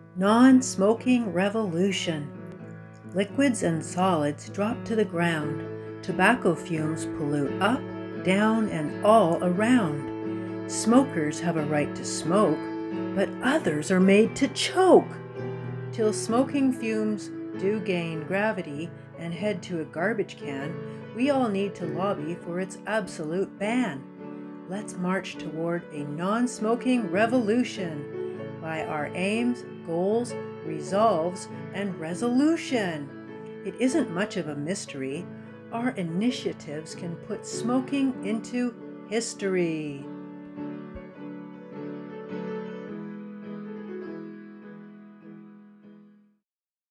Non-smoking revolution. Liquids and solids drop to the ground. Tobacco fumes pollute up, down, and all around. Smokers have a right to smoke, but others are made to choke. Till smoking fumes do gain gravity and head to a garbage can, we all need to lobby for its absolute ban. Let's march toward a non-smoking revolution by our aims, goals, resolves, and resolution. It isn't much of a mystery. Our initiatives can put smoking into history.